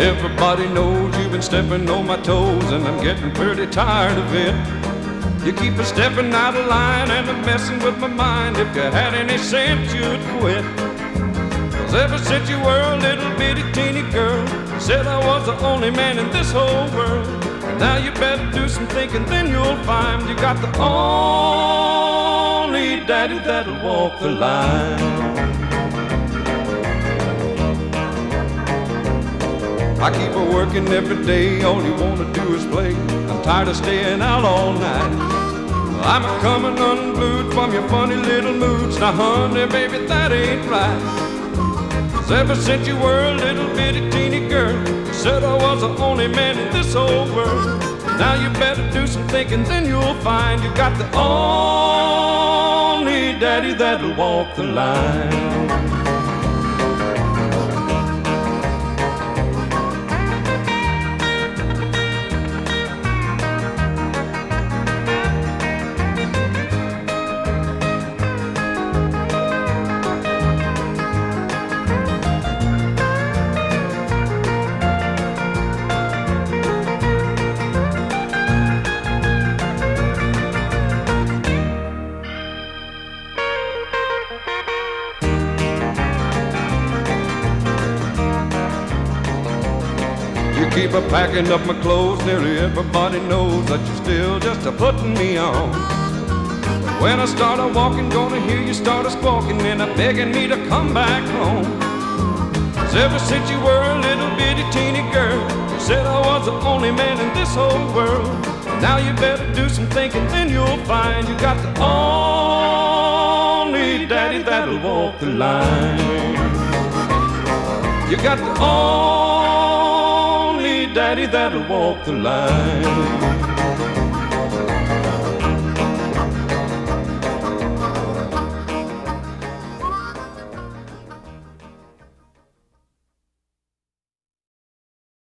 Everybody knows you've been stepping on my toes, and I'm getting pretty tired of it. You keep a stepping out of line and a messing with my mind. If you had any sense, you'd quit. 'Cause ever since you were a little bitty teeny girl, you said I was the only man in this whole world. And now you better do some thinking, then you'll find you got the only daddy that'll walk the line. I keep her working every day, all you wanna do is play. I'm tired of staying out all night. I'm a-coming unglued from your funny little moods. Now honey, baby, that ain't right. 'Cause ever since you were a little bitty teeny girl, you said I was the only man in this whole world. Now you better do some thinking, then you'll find you got the only daddy that'll walk the line. You keep a packing up my clothes, nearly everybody knows that you're still just a-putting me on. When I start a-walking, gonna hear you start a-squawking and a-begging me to come back home. 'Cause ever since you were a little bitty teeny girl, you said I was the only man in this whole world. Now you better do some thinking, then you'll find you got the only daddy that'll walk the line. You got the only daddy that'll walk the line.